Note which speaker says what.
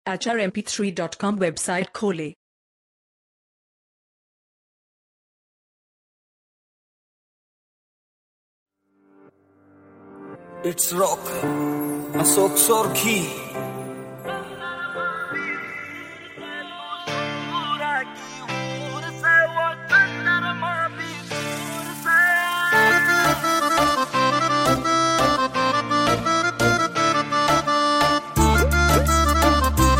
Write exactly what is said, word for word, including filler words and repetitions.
Speaker 1: H R M P three dot com website खोलें।
Speaker 2: It's rock, Ashok Sorki.